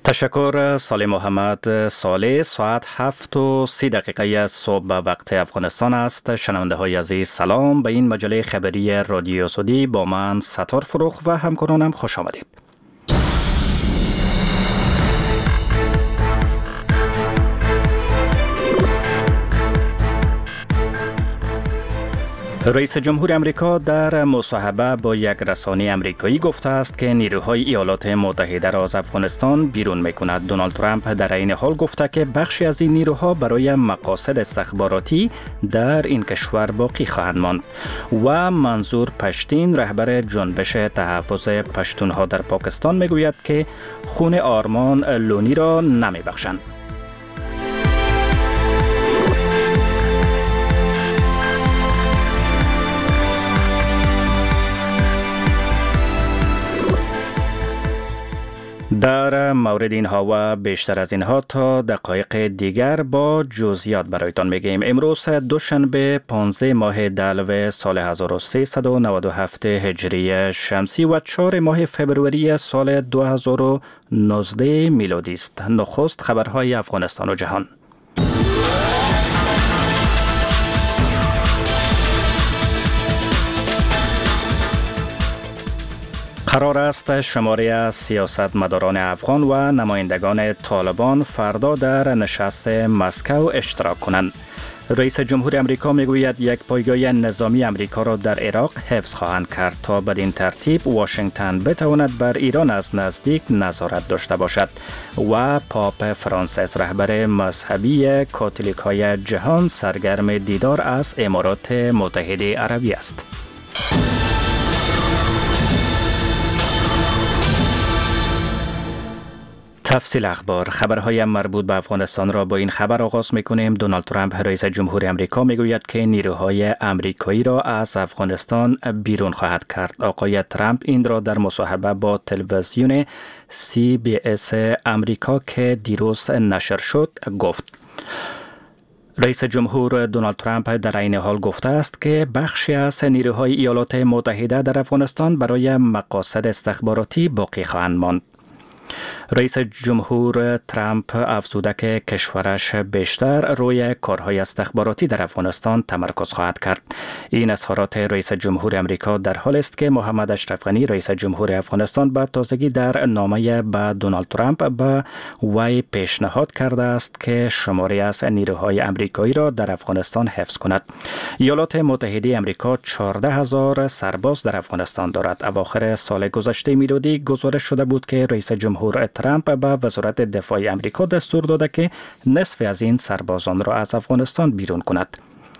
تشکر سالی محمد صالح. ساعت 7:30 صبح به وقت افغانستان است. شنونده های عزیز سلام، به این مجله خبری رادیو سعودی با من ستار فروخ و همکارانم خوش آمدید. رئیس جمهور امریکا در مصاحبه با یک رسانه امریکایی گفته است که نیروهای ایالات متحده را از افغانستان بیرون می‌کند. دونالد ترامپ در این حال گفته که بخشی از این نیروها برای مقاصد استخباراتی در این کشور باقی خواهند ماند. و منظور پشتین، رهبر جنبش تحفظ پشتونها در پاکستان، میگوید که خون آرمان لونی را نمیبخشند. در مورد اینها و بیشتر از اینها تا دقایق دیگر با جزئیات برایتان میگیم. امروز دوشنبه 15 ماه دلو سال 1397 هجری شمسی و 4 ماه فبروری سال 2019 میلادی است. نخست خبرهای افغانستان و جهان. قرار است شماری از سیاستمداران افغان و نمایندگان طالبان فردا در نشست مسکو اشتراک کنند. رئیس جمهور امریکا میگوید یک پایگاه نظامی امریکا را در عراق حفظ خواهند کرد تا بدین ترتیب واشنگتن بتواند بر ایران از نزدیک نظارت داشته باشد. و پاپ فرانسیس، رهبر مذهبی کاتولیک‌های جهان، سرگرم دیدار از امارات متحده عربی است. تفصیل اخبار. خبرهای مربوط به افغانستان را با این خبر آغاز میکنیم. دونالد ترامپ، رئیس جمهور امریکا، میگوید که نیروهای امریکایی را از افغانستان بیرون خواهد کرد. آقای ترامپ این را در مصاحبه با تلویزیون CBS امریکا که دیروز نشر شد گفت. رئیس جمهور دونالد ترامپ در این حال گفته است که بخشی از نیروهای ایالات متحده در افغانستان برای مقاصد استخباراتی باقی خواهند ماند. رئیس جمهور ترامپ افزوده که کشورش بیشتر روی کارهای استخباراتی در افغانستان تمرکز خواهد کرد. این اظهارات رئیس جمهور امریکا در حال است که محمد اشرف غنی، رئیس جمهور افغانستان، به تازگی در نامه به دونالد ترامپ به وی پیشنهاد کرده است که شماری از نیروهای امریکایی را در افغانستان حفظ کند. ایالات متحده امریکا 14,000 سرباز در افغانستان دارد. اواخر سال گذشته میلادی گزارش شده بود که رئیس جمهور ترامپ به وزارت دفاع امریکا دستور داده که نصف از این سربازان را از افغانستان بیرون کند.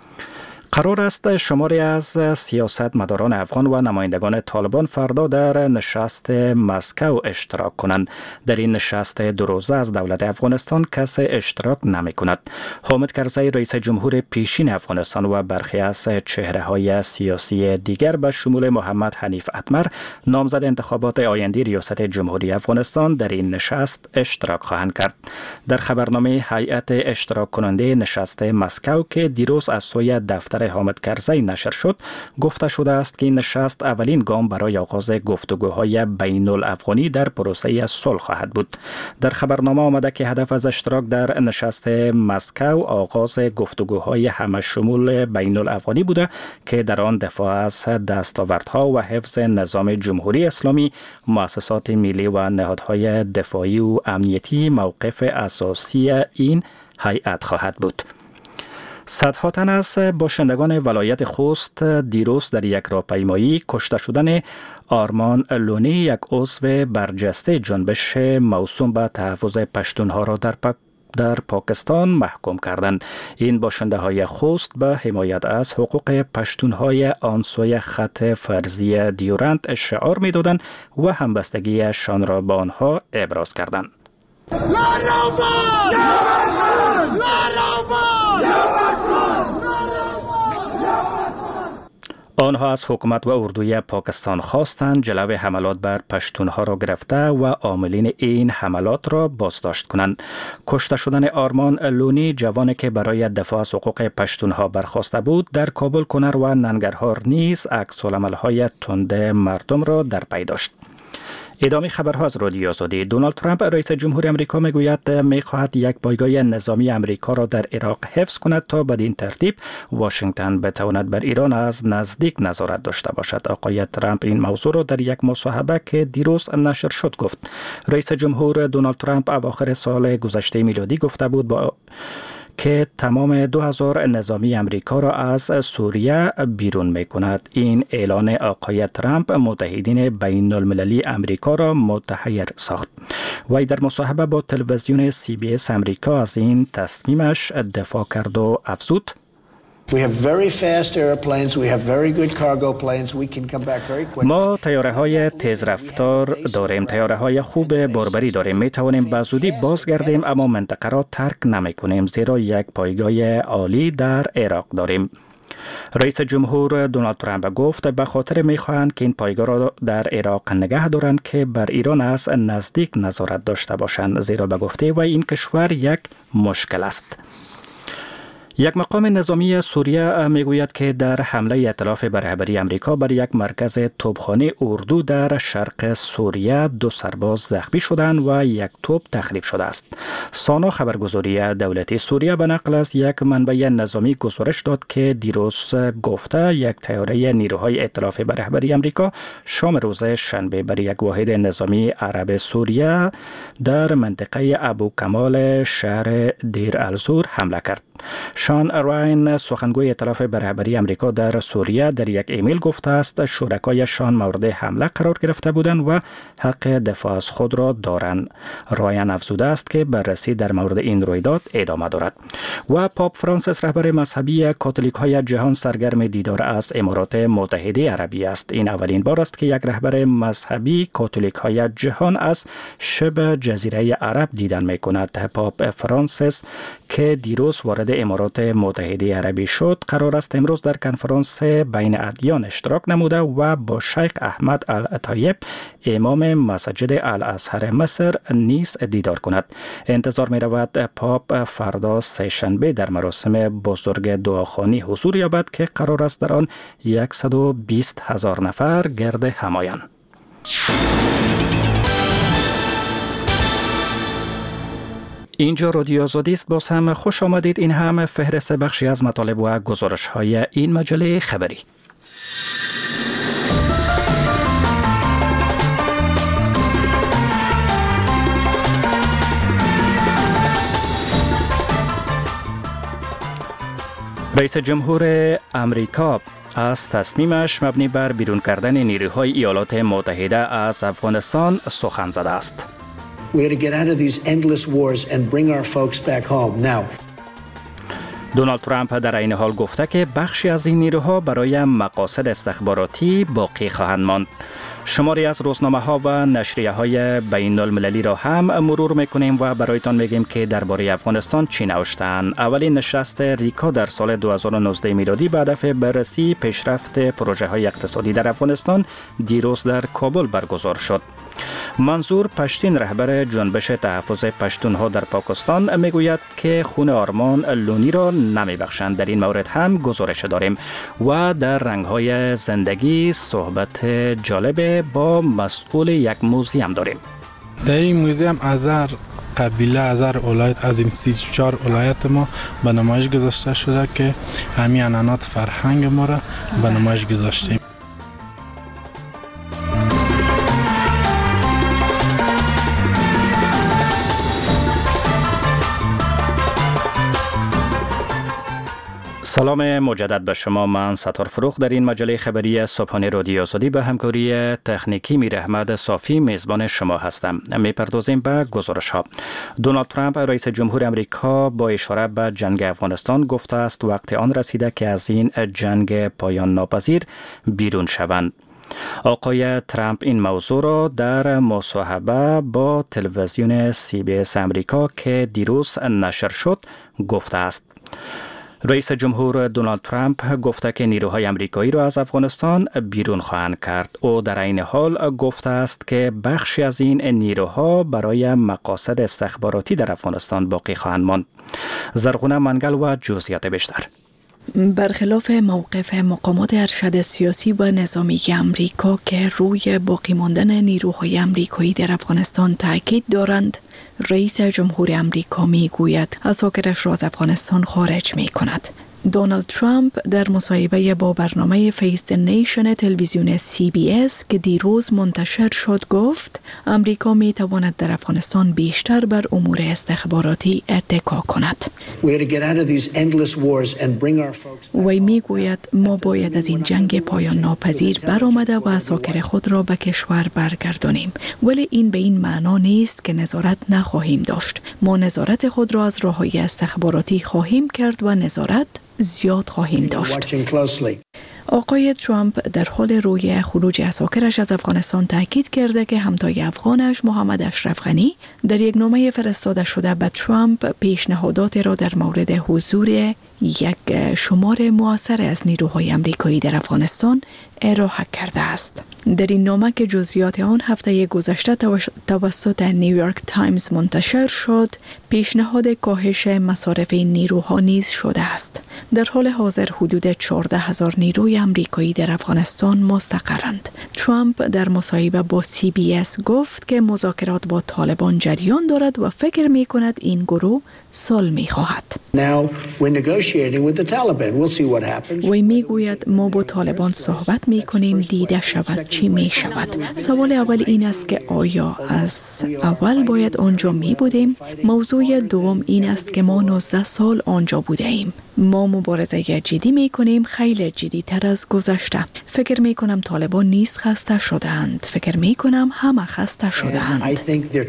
قرار است شماری از سیاستمداران افغان و نمایندگان طالبان فردا در نشست مسکو اشتراک کنند. در این نشست 2 روزه از دولت افغانستان کس اشتراک نمی کند. حامد کرزی، رئیس جمهور پیشین افغانستان، و برخی از چهره‌های سیاسی دیگر به شمول محمد حنیف اتمر، نامزد انتخابات آینده ریاست جمهوری افغانستان، در این نشست اشتراک خواهند کرد. در خبرنامه هیئت اشتراک کننده نشست مسکو که دیروز از سوی دفتر حامد کرزی نشر شد، گفته شده است که این نشست اولین گام برای آغاز گفتگوهای بین الافغانی در پروسه صلح خواهد بود. در خبرنامه آمده که هدف از اشتراک در نشست مسکو آغاز گفتگوهای همه شمول بین الافغانی بوده که در آن دفاع از دستاوردها و حفظ نظام جمهوری اسلامی، مؤسسات ملی و نهادهای دفاعی و امنیتی موقف اساسی این هیئت خواهد بود. صدها تن از باشندگان ولایت خوست دیروز در یک راهپیمایی کشته شدن آرمان لونی، یک عضو برجسته جنبش موسوم به تحفظ پشتونها را در پاکستان محکوم کردند. این باشنده های خوست به حمایت از حقوق پشتونهای آن سوی خط فرضی دیورند شعار می‌دادند و همبستگیشان را با آنها ابراز کردند. آنها از حکومت و اردوی پاکستان خواستند جلوی حملات بر پشتونها را گرفته و عاملین این حملات را بازداشت کنند. کشته شدن آرمان لونی، جوانی که برای دفاع از حقوق پشتونها برخاسته بود، در کابل، کنر و ننگرهار نیز عکس‌العمل‌های تند مردم را در پی داشت. ادامه خبرها از رادیو آزادی. دونالد ترامپ رئیس جمهور آمریکا میگوید میخواهد یک پایگاه نظامی آمریکا را در عراق حفظ کند تا بدین ترتیب واشنگتن بتواند بر ایران از نزدیک نظارت داشته باشد. آقای ترامپ این موضوع را در یک مصاحبه که دیروز نشر شد گفت. رئیس جمهور دونالد ترامپ اواخر سال گذشته میلادی گفته بود که تمام 2000 نظامی امریکا را از سوریه بیرون می کند. این اعلان آقای ترامپ متحدین بین المللی امریکا را متحیر ساخت. وی در مصاحبه با تلویزیون CBS امریکا از این تصمیمش دفاع کرد و افزود: ما طیاره های تیز رفتار داریم، طیاره های خوب باربری داریم، می توانیم به زودی بازگردیم، اما منطقه را ترک نمی کنیم زیرا یک پایگاه عالی در عراق داریم. رئیس جمهور دونالد ترامپ گفت به خاطر می‌خواهند که این پایگاه را در عراق نگه دارند که بر ایران از نزدیک نظارت داشته باشند، زیرا به گفته وی این کشور یک مشکل است. یک مقام نظامی سوریه میگوید که در حمله ائتلاف به رهبری امریکا بر یک مرکز توپخانه اردو در شرق سوریه 2 سرباز زخمی شدند و یک توپ تخریب شده است. سانا خبرگزاری دولتی سوریه به نقل از یک منبع نظامی گزارش داد که دیروز گفته یک طیاره نیروهای ائتلاف به رهبری امریکا شام روز شنبه بر یک واحد نظامی عرب سوریه در منطقه ابو کمال شهر دیر الزور حمله کرد. شان راین سخنگوی ائتلاف به رهبری امریکا در سوریه در یک ایمیل گفته است شرکایشان مورد حمله قرار گرفته بودند و حق دفاع از خود را دارند. راین افزوده است که بررسی در مورد این رویداد ادامه دارد. و پاپ فرانسیس رهبر مذهبی کاتولیک های جهان سرگرم دیدار از امارات متحده عربی است. این اولین بار است که یک رهبر مذهبی کاتولیک های جهان از شبه جزیره عرب دیدن می کند. پاپ فرانسیس که دیروز وارد امارات متحده عربی شد قرار است امروز در کنفرانس بین ادیان اشتراک نموده و با شیخ احمد العطایب امام مسجد الازهر مصر نیز دیدار کند. انتظار می رود پاپ فردا سه‌شنبه در مراسم بزرگ دعاخوانی حضور یابد که قرار است در آن 120,000 نفر گرد هم آیند. اینجا رادیو آزادی است. باز هم خوش آمدید. این هم فهرست بخشی از مطالب و گزارش های این مجله خبری. رئیس جمهور آمریکا از تصمیمش مبنی بر بیرون کردن نیروهای ایالات متحده از افغانستان سخن زده است. We had to get out of these endless wars and bring our folks back home. Now, دونالد ترامپ در این حال گفته که بخشی از این نیروها برای مقاصد استخباراتی باقی خواهند ماند. شماری از روزنامه ها و نشریه های بین المللی را هم مرور میکنیم و برایتان میگیم که درباره افغانستان چی نوشتند. اولین نشست ریکا در سال 2019 میلادی به هدف بررسی پیشرفت پروژه های اقتصادی در افغانستان دیروز در کابل برگزار شد. منظور پشتین رهبر جنبش تحفظ پشتونها در پاکستان میگوید که خون آرمان لونی را نمیبخشند. در این مورد هم گزارش داریم و در رنگ‌های زندگی صحبت جالب با مسئول یک موزیم داریم. در این موزیم از قبیله از ولایت از این 34 ولایت ما به نمایش گذاشته شده که همین عنعنات فرهنگ ما را به نمایش گذاشتیم. سلام مجدد به شما. من ستار فروخ در این مجله خبری صبحانه رادیو آزادی به همکاری تکنیکی میر احمد صافی میزبان شما هستم. میپردازیم به گزارش ها. دونالد ترامپ رئیس جمهور آمریکا با اشاره به جنگ افغانستان گفته است وقت آن رسیده که از این جنگ پایان ناپذیر بیرون شوند. آقای ترامپ این موضوع را در مصاحبه با تلویزیون CBS امریکا که دیروز نشر شد گفته است. رئیس جمهور دونالد ترامپ گفته که نیروهای آمریکایی را از افغانستان بیرون خواهند کرد. او در این حال گفته است که بخشی از این نیروها برای مقاصد استخباراتی در افغانستان باقی خواهند ماند. زرغونه منگل و جزئیات بیشتر. برخلاف موقف مقامات ارشد سیاسی و نظامی امریکا که روی باقی ماندن نیروهای امریکایی در افغانستان تاکید دارند، رئیس جمهور امریکا میگوید عساکرش را از افغانستان خارج می کند. دونالد ترامپ در مصاحبه با برنامه فیس دی نیشن تلویزیون CBS که دیروز منتشر شد گفت امریکا می تواند در افغانستان بیشتر بر امور استخباراتی اتکا کند. وی می گوید ما باید از این جنگ پایان ناپذیر برآمده و عساکر خود را به کشور برگردانیم، ولی این به این معنا نیست که نظارت نخواهیم داشت. ما نظارت خود را از راه‌های استخباراتی خواهیم کرد و نظارت زیاد خواهیم داشت. آقای ترامپ در حال روی خروج عساکرش از افغانستان تاکید کرده که همتای افغانش محمد اشرف غنی در یک نامه فرستاده شده به ترامپ پیشنهادات را در مورد حضور یک شمار مؤثر از نیروهای امریکایی در افغانستان ارائه کرده است. در این نامه که جزئیات آن هفته گذشته توسط نیویورک تایمز منتشر شد، پیشنهاد کاهش مصارف این نیروها نیز شده است. در حال حاضر حدود 14,000 نیروی امریکایی در افغانستان مستقرند. ترامپ در مصاحبه با CBS گفت که مذاکرات با طالبان جریان دارد و فکر می کند این گروه صلح می خواهد. وی می گوید ما با طالبان صحبت می کنیم، دیده شود چی می شود. سوال اول این است که آیا از اول باید آنجا می بودیم؟ موضوع دوم این است که ما 19 سال آنجا بوده ایم. ما مبارزه جدی می کنیم، خیلی جدی تر از گذشته. فکر می کنم طالبان نیست خسته شدند. فکر می کنم همه خسته شدند.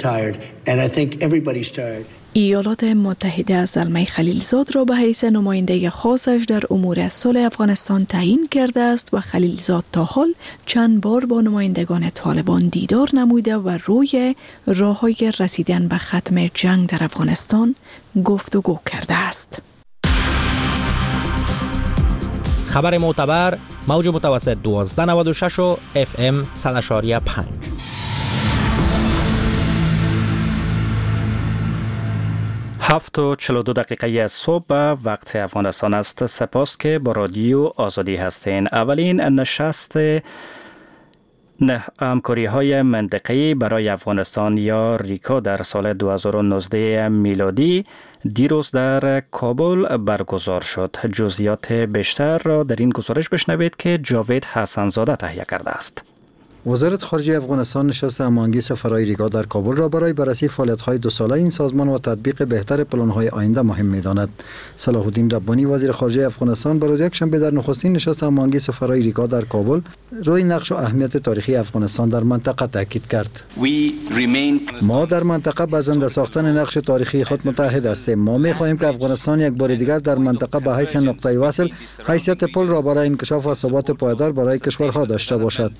ایالات متحده از زلمه خلیلزاد را به حیث نماینده خاصش در امور صلح افغانستان تعیین کرده است و خلیلزاد تا حال چند بار با نمایندگان طالبان دیدار نموده و روی راه‌های رسیدن به ختم جنگ در افغانستان گفتگو کرده است. خبر معتبر موج متوسط 1296 و FM 100.5. 7:42 صبح وقت افغانستان است. سپاس که با رادیو آزادی هستین. اولین نشست همکاری های منطقه‌ای برای افغانستان یا ریکا در سال 2019 میلادی دیروز در کابل برگزار شد. جزئیات بیشتر را در این گزارش بشنوید که جاوید حسن‌زاده تهیه کرده است. وزارت خارجه افغانستان نشست هماهنگی سفرهای ریکا در کابل را برای بررسی فعالیت‌های 2 ساله این سازمان و تطبیق بهتر پلان‌های آینده مهم می‌داند. صلاح الدین ربانی وزیر خارجه افغانستان به روز یکشنبه در نخستین نشست هماهنگی سفرهای ریکا در کابل روی نقش و اهمیت تاریخی افغانستان در منطقه تاکید کرد. ما در منطقه به زنده ساختن نقش تاریخی خود متحد هستیم. ما می‌خواهیم که افغانستان یک بار دیگر در منطقه به حیث نقطه وصل حیثیت پل را برای انکشاف و ثبات پایدار برای کشورها داشته باشد.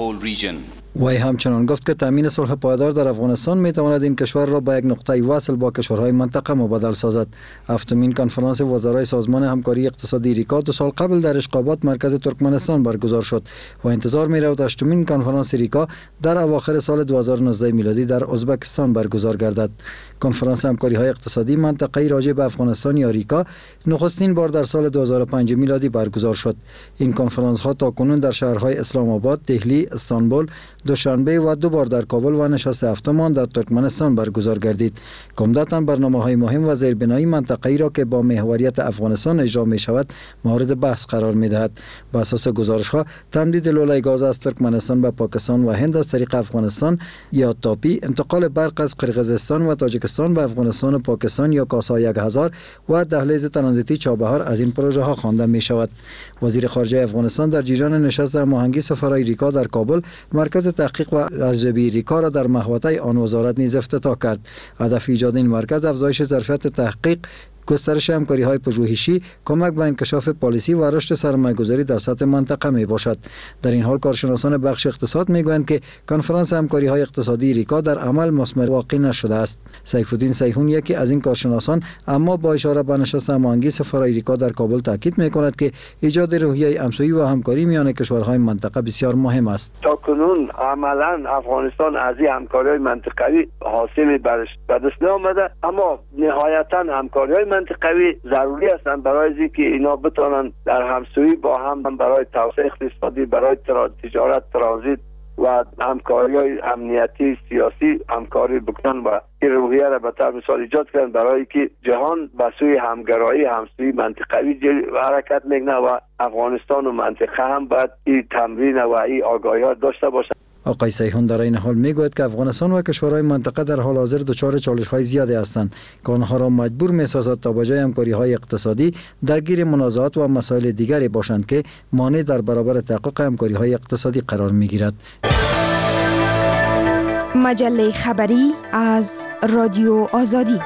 وی همچنان گفت که تامین صلح پایدار در افغانستان می تواند این کشور را به یک نقطه وصل با کشورهای منطقه مبادل سازد. هفتمین کنفرانس وزرای سازمان همکاری اقتصادی ریکا 2 سال قبل در اشقابات مرکز ترکمنستان برگزار شد و انتظار می رود 8مین کنفرانس ریکا در اواخر سال 2019 میلادی در ازبکستان برگزار گردد. کنفرانس همکاری های اقتصادی منطقه‌ای راجع به افغانستان یا ریکا نخستین بار در سال 2005 میلادی برگزار شد. این کنفرانس ها تاکنون در شهرهای اسلام آباد، دهلی، استانبول، دوشنبه و 2 بار در کابل و نشست هفتمان در ترکمنستان برگزار گردید. عمدتاً برنامه‌های مهم و زیربنایی منطقه‌ای را که با محوریت افغانستان اجرا می‌شود مورد بحث قرار می‌دهد. بر اساس گزارش‌ها تمدید لوله گاز از ترکمنستان به پاکستان و هند از طریق افغانستان یا تاپی، انتقال برق از قرقیزستان و تاجیکستان به افغانستان و پاکستان یا کاسا 1000 و دهلیز ترانزیتی چابهار از این پروژه ها خوانده می‌شود. وزیر خارجه افغانستان در جریان نشست هماهنگی سفرهای ریکا در کابل مرکز تحقیق و ارزیابی ریکا را در محوطه آن وزارت نیز افتتاح کرد. هدف ایجاد این مرکز افزایش ظرفیت تحقیق، گسترش همکاری‌های پژوهشی، کمک به انکشاف پالیسی و رشد سرمایه‌گذاری در سطح منطقه میباشد. در این حال کارشناسان بخش اقتصاد میگویند که کنفرانس همکاری‌های اقتصادی ریکا در عمل مثمر واقع نشده است. سیف الدین سیحون یکی از این کارشناسان اما با اشاره به نشست هماهنگی سفرهای ریکا در کابل تاکید میکند که ایجاد روحیه همسویی و همکاری میان کشورهای منطقه بسیار مهم است. تاکنون عملاً افغانستان از این همکاری‌های منطقه‌ای حاصل به دست نآمده، اما نهایتاً همکاری‌های منطقوی ضروری هستند برای اینکه اینا بتونن در همسویی با هم برای توسعه اقتصادی، برای تجارت، ترانزیت و همکاری‌های امنیتی سیاسی همکاری بکنن و این روحیه را به طور مثال ایجاد کردن برای که جهان به سوی همگرایی همسویی منطقوی حرکت میکنه و افغانستان و منطقه هم باید این تمرین و این آگاهی داشته باشند. آقای سیحون در این حال میگوید که افغانستان و کشورهای منطقه در حال حاضر دچار چالش‌های زیادی هستند که آنها را مجبور می‌سازد تا به جای همکاری‌های اقتصادی درگیر منازعات و مسائل دیگری باشند که مانع در برابر تحقق همکاری‌های اقتصادی قرار می‌گیرد. مجله خبری از رادیو آزادی.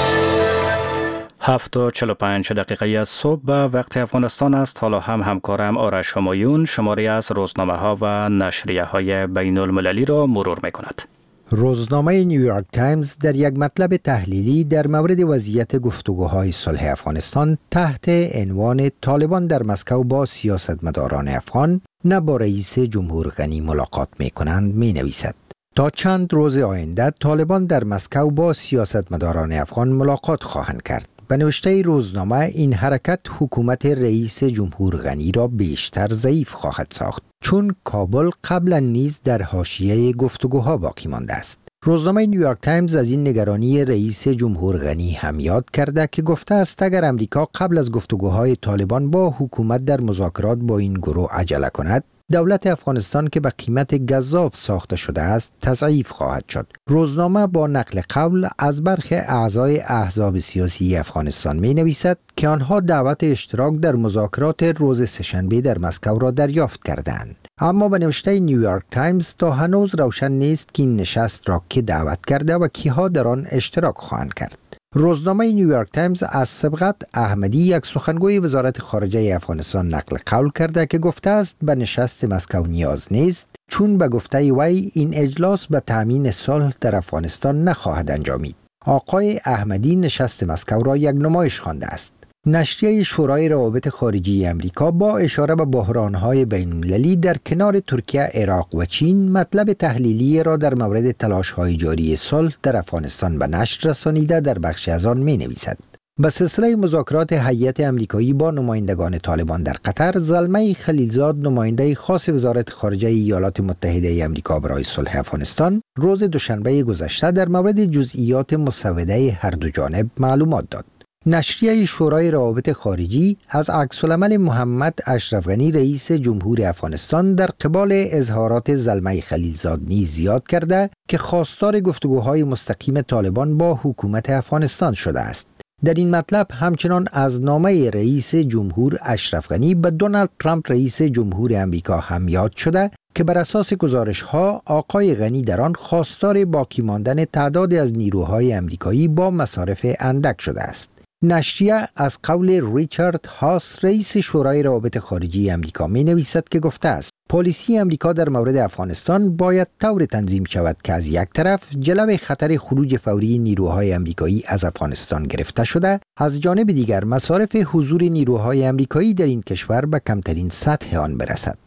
7:45 دقیقه از صبح به وقت افغانستان است. حالا هم همکارم آرش همایون شماری از روزنامه ها و نشریه های بین المللی را مرور می کند. روزنامه نیویورک تایمز در یک مطلب تحلیلی در مورد وضعیت گفتگوهای صلح افغانستان تحت عنوان طالبان در مسکو با سیاستمداران افغان نه با رئیس جمهور غنی ملاقات می کنند می نویسد. تا چند روز آینده طالبان در مسکو با سیاستمداران افغان ملاقات خواهند کرد. به نوشته روزنامه این حرکت حکومت رئیس جمهور غنی را بیشتر ضعیف خواهد ساخت چون کابل قبلا نیز در حاشیه گفتگوها باقی مانده است. روزنامه نیویورک تایمز از این نگرانی رئیس جمهور غنی هم یاد کرده که گفته است اگر امریکا قبل از گفتگوهای طالبان با حکومت در مذاکرات با این گروه عجله کند، دولت افغانستان که به قیمت گزاف ساخته شده است تضعیف خواهد شد. روزنامه با نقل قول از برخی اعضای احزاب سیاسی افغانستان می نویسد که آنها دعوت اشتراک در مذاکرات روز سه‌شنبه در مسکو را دریافت کردند. اما به نوشته نیویورک تایمز تا هنوز روشن نیست که این نشست را که دعوت کرده و کیها در آن اشتراک خواهند کرد. روزنامه نیویورک تایمز از سبقت احمدی یک سخنگوی وزارت خارجه افغانستان نقل قول کرده که گفته است به نشست مسکو نیاز نیست چون به گفته وی این اجلاس به تامین صلح در افغانستان نخواهد انجامید. آقای احمدی نشست مسکو را یک نمایش خوانده است. نشریه شورای روابط خارجی امریکا با اشاره به بحران‌های بین‌المللی در کنار ترکیه، عراق و چین مطلب تحلیلی را در مورد تلاش‌های جاری صلح در افغانستان به نشر رسانیده در بخش از آن می‌نویسد. به سلسله مذاکرات هیئت امریکایی با نمایندگان طالبان در قطر، زلمه خلیلزاد نماینده خاص وزارت خارجه ایالات متحده امریکا برای صلح افغانستان روز دوشنبه گذشته در مورد جزئیات مسوده هر دو جانب معلومات داد. نشریه شورای روابط خارجی از عکس‌العمل محمد اشرف غنی رئیس جمهور افغانستان در قبال اظهارات زلمه خلیلزاد نیز یاد کرده که خواستار گفتگوهای مستقیم طالبان با حکومت افغانستان شده است. در این مطلب همچنان از نامه رئیس جمهور اشرف غنی به دونالد ترامپ رئیس جمهور امریکا هم یاد شده که بر اساس گزارش‌ها آقای غنی در آن خواستار باقی ماندن تعدادی از نیروهای امریکایی با مصارف اندک شده است. نشریه از قول ریچارد هاس رئیس شورای روابط خارجی امریکا می نویسد که گفته است پالیسی امریکا در مورد افغانستان باید طور تنظیم شود که از یک طرف جلوی خطر خروج فوری نیروهای امریکایی از افغانستان گرفته شده، از جانب دیگر مصارف حضور نیروهای امریکایی در این کشور به کمترین سطح آن برسد.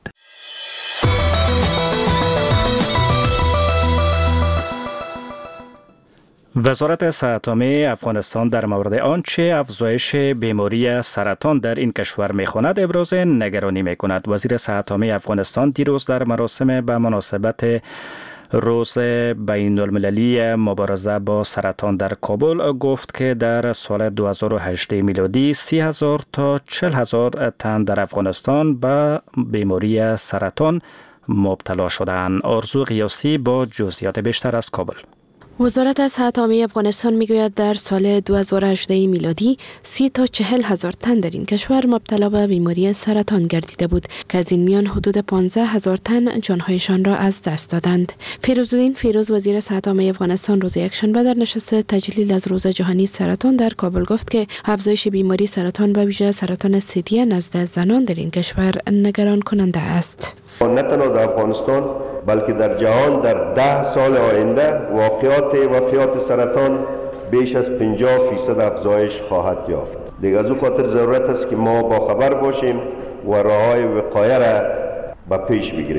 وزارت صحت عامه افغانستان در مورد آنچه افزایش بیماری سرطان در این کشور می‌خواند ابراز نگرانی می‌کند. وزیر صحت عامه افغانستان دیروز در مراسم به مناسبت روز بین المللی مبارزه با سرطان در کابل گفت که در سال 2018 میلادی 30,000 تا 40,000 تن در افغانستان به بیماری سرطان مبتلا شدند. آرزو قیاسی با جزئیات بیشتر از کابل. وزارت صحت عامه افغانستان میگوید در سال 2018 میلادی 30 تا 40,000 تن در این کشور مبتلا به بیماری سرطان گردیده بود که از این میان حدود 15,000 تن جانهایشان را از دست دادند. فیروزالدین فیروز وزیر صحت عامه افغانستان روز یکشنبه در نشست تجلیل از روز جهانی سرطان در کابل گفت که افزایش بیماری سرطان به ویژه سرطان ثدی نزد زنان در این کشور نگران کننده است. نه تنها در افغانستان بلکه در جهان در 10 سال آینده واقعات وفیات سرطان بیش از 50% افزایش خواهد یافت. دیگر از او خاطر ضرورت است که ما با خبر باشیم و راه‌های وقایه را به پیش بگیریم.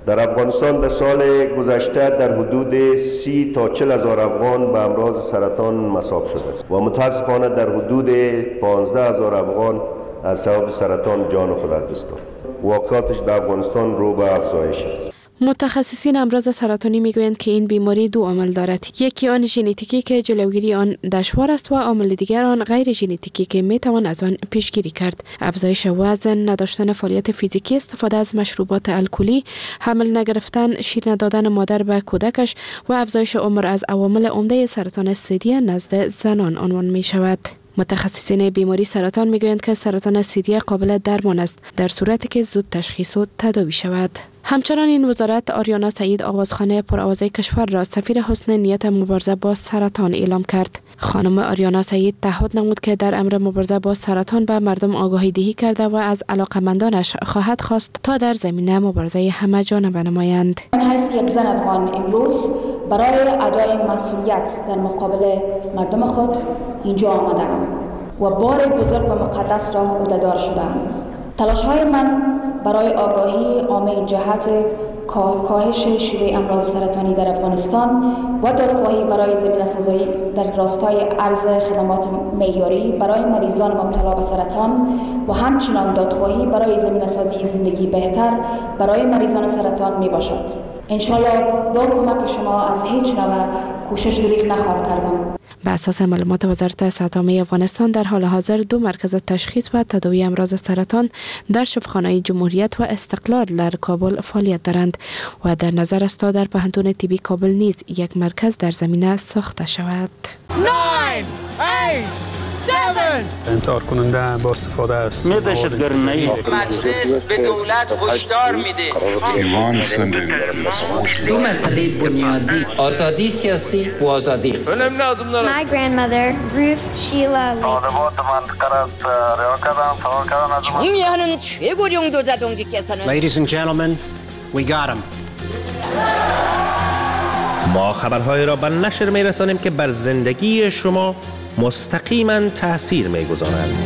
در افغانستان در سال گذشته در حدود 30 تا 40 هزار افغان به امراض سرطان مصاب شده است و متاسفانه در حدود 15 هزار افغان از سبب سرطان جان خود از دست داد. واقعاتش در افغانستان رو به افزایش است. متخصصین امراض سرطانی میگویند که این بیماری دو عامل دارد. یکی آن ژنتیکی که جلوگیری آن دشوار است و عامل دیگر آن غیر ژنتیکی که میتوان از آن پیشگیری کرد. افزایش وزن، نداشتن فعالیت فیزیکی، استفاده از مشروبات الکلی، حمل نگرفتن، شیر ندادن مادر به کودکش و افزایش عمر از عوامل عمده سرطان ثدی نزد زنان عنوان می شود. متخصصین بیماری سرطان میگویند که سرطان ثدی قابل درمان است در صورتی که زود تشخیص و تداوی شود. همچنان این وزارت آریانا سعید آوازخانه پرآوازه کشور را سفیر حسن نیت مبارزه با سرطان اعلام کرد. خانم آریانا سعید تعهد نمود که در امر مبارزه با سرطان به مردم آگاهی دهی کرده و از علاقمندانش خواهد خواست تا در زمینه مبارزه همه جانبه نمایند. من حیث یک زن افغان امروز برای ادای مسئولیت در مقابل مردم خود اینجا آمدم و بار بزرگ و مقدس را عهده‌دار شدم. تلاش‌های من برای آگاهی عامه جهت کاهش شیوع امراض سرطانی در افغانستان و دادخواهی برای زمینه‌سازی در راستای عرض خدمات معیاری برای مریضان مبتلا به سرطان و همچنان دادخواهی برای زمینه‌سازی زندگی بهتر برای مریضان سرطان می باشد. انشالله با کمک شما از هیچ نوع کوشش دریغ نخواهد کردم. به اساس معلومات وزارت صحت عامه افغانستان در حال حاضر 2 مرکز تشخیص و تداوی امراض سرطان در شفاخانه جمهوریت و استقلال در کابل فعالیت دارند و در نظر است تا در پوهنتون طبی کابل نیز یک مرکز در زمینه ساخته شود. 9 8 7 انتحار کننده با استفاده از دهشتگرانه مجلس به دولت هشدار میده. ایمان سندن دو مسئله بنیادی، آزادی سیاسی و آزادی اقتصادی. My grandmother Ruth Sheila 총리하는 최고령 도자동지께서는 Ladies and gentlemen, we got him. ما خبرهای را به نشر می‌رسانیم که بر زندگی شما مستقیما تأثیر می‌گذارند.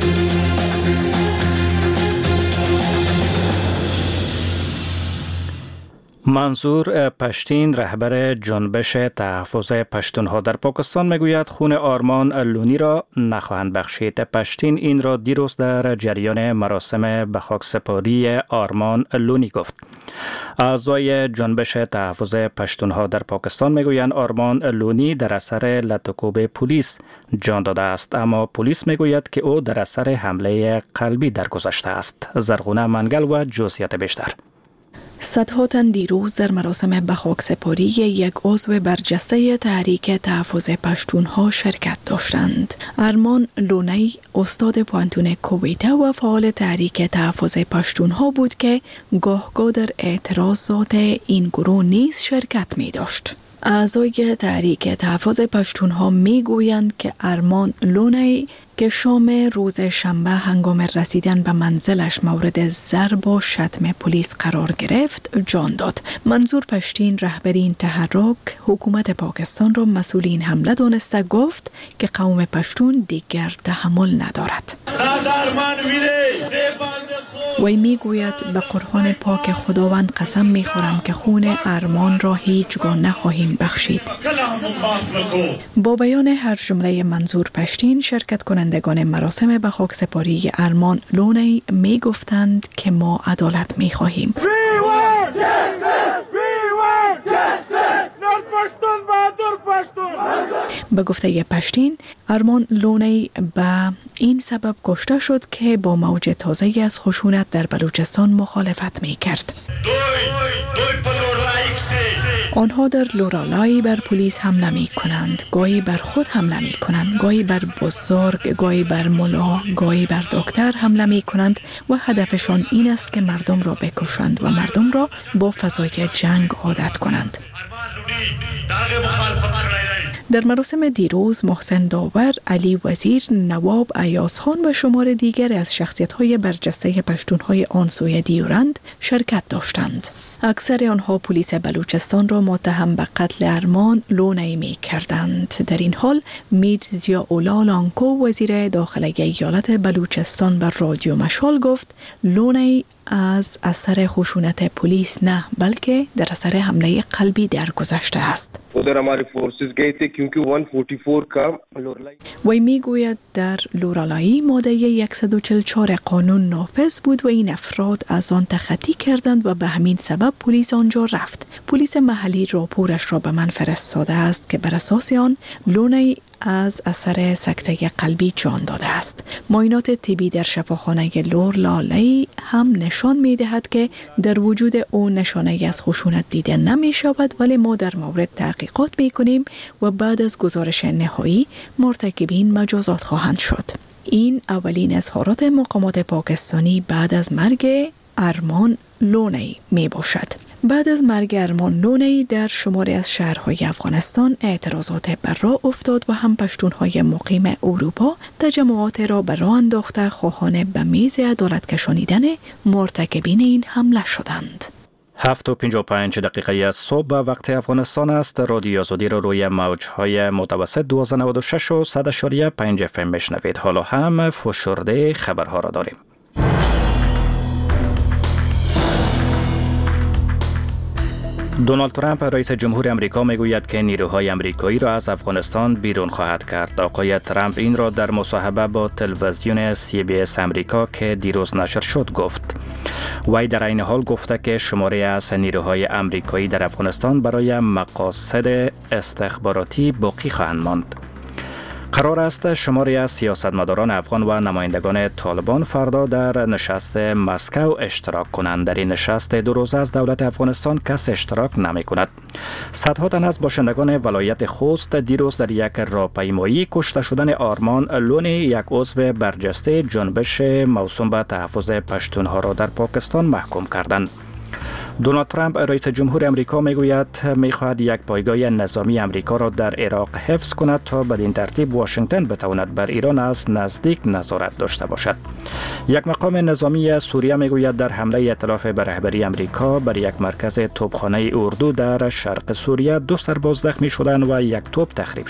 منظور پشتین رهبر جنبش تحفظ پشتونها در پاکستان میگوید خون آرمان لونی را نخواهند بخشید. پشتین این را دیروز در جریان مراسم به خاکسپاری آرمان لونی گفت. اعضای جنبش تحفظ پشتونها در پاکستان میگویند آرمان لونی در اثر لطکوب پلیس جان داده است، اما پلیس میگوید که او در اثر حمله قلبی درگذشته است. زرغونه منگل و جزئیات بیشتر. صدها تن دیروز در مراسم به خاکسپاری یک عضو برجسته تحریک تحفظ پشتونها شرکت داشتند. ارمان لونی استاد پوهنتون کویته و فعال تحریک تحفظ پشتونها بود که گاه در اعتراضات این گروه نیز شرکت می داشت. اعضای تحریک تحفظ پشتونها می گویند که ارمان لونی که شام روز شنبه هنگام رسیدن به منزلش مورد ضرب و شتم پلیس قرار گرفت جان داد. منظور پشتین رهبر این تحرک حکومت پاکستان را مسئول این حمله دانسته گفت که قوم پشتون دیگر تحمل ندارد. وی می گوید به قرآن پاک خداوند قسم می خورم که خون ارمان را هیچگاه نخواهیم بخشید. با بیان هر جمله منظور پشتین شرکت کنندگان مراسم به خاکسپاری ارمان لونی می گفتند که ما عدالت می خواهیم. به گفته پشتین ارمان لونی به این سبب کشته شد که با موج تازه از خشونت در بلوچستان مخالفت می کرد. آنها در لورالای بر پلیس حمله می کنند، گاهی بر خود حمله می کنند، گاهی بر بزرگ، گاهی بر ملا، گاهی بر دکتر حمله می کنند و هدفشان این است که مردم را بکشند و مردم را با فضای جنگ عادت کنند. در مراسم دیروز محسن داور، علی وزیر، نواب ایاز خان و شمار دیگر از شخصیت‌های برجسته پشتونهای آن سوی دیورند شرکت داشتند. اکثر آنها پلیس بلوچستان را متهم به قتل ارمان لونی می کردند. در این حال میر ضیاءالله لانکو وزیر داخلی ایالت بلوچستان به رادیو مشال گفت لونی از اثر خشونت پلیس نه بلکه در اثر حمله قلبی درگذشته است. उधर हमारे फोर्सेस गए थे क्योंकि 144 का وی میگوید در لورالایی ماده 144 قانون نافذ بود و این افراد از آن تخطی کردند و به همین سبب پلیس آنجا رفت. پلیس محلی راپورش را به من فرستاده است که بر اساس آن لونی از اثر سکته قلبی جان داده است. معاینات طبی در شفاخانه لورلالی هم نشان می دهد که در وجود او نشانه از خشونت دیده نمی شود، ولی ما در مورد تحقیقات می کنیم و بعد از گزارش نهایی مرتکبین مجازات خواهند شد. این اولین اظهارات مقامات پاکستانی بعد از مرگ ارمان لونی می باشد. بعد از مرگ ارمان لونی در شماری از شهرهای افغانستان اعتراضات بر راه افتاد و هم پشتونهای مقیم اروپا تجمعات را به راه انداخته خواهان به میز عدالت کشانیدن مرتکبین این حمله شدند. 7:55 صبح وقت افغانستان است. رادیو آزادی را روی موجهای متوسط 1296 و 100.5 FM میشنوید. حالا هم فشرده خبرها را داریم. دونالد ترامپ رئیس جمهور امریکا میگوید که نیروهای امریکایی را از افغانستان بیرون خواهد کرد. آقای ترامپ این را در مصاحبه با تلویزیون CBS امریکا که دیروز نشر شد گفت. وی در این حال گفته که شماری از نیروهای امریکایی در افغانستان برای مقاصد استخباراتی باقی خواهند ماند. قرار است شماری از سیاستمداران افغان و نمایندگان طالبان فردا در نشست مسکو اشتراک کنند. در این نشست 2 روزه از دولت افغانستان کس اشتراک نمی کند. صدها تن از باشندگان ولایت خوست دیروز در یک راهپیمایی کشته شدن آرمان لونی، یک عضو برجسته جنبش موسوم به تحفظ پشتونها را در پاکستان محکوم کردند. دونالد ترامپ رئیس جمهور امریکا میگوید میخواهد یک پایگاه نظامی امریکا را در عراق حفظ کند تا بدین ترتیب واشنگتن بتواند بر ایران از نزدیک نظارت داشته باشد. یک مقام نظامی سوریه میگوید در حمله ائتلاف به رهبری امریکا بر یک مرکز توپخانه اردو در شرق سوریه 2 سرباز زخمی شدند و یک توپ تخریب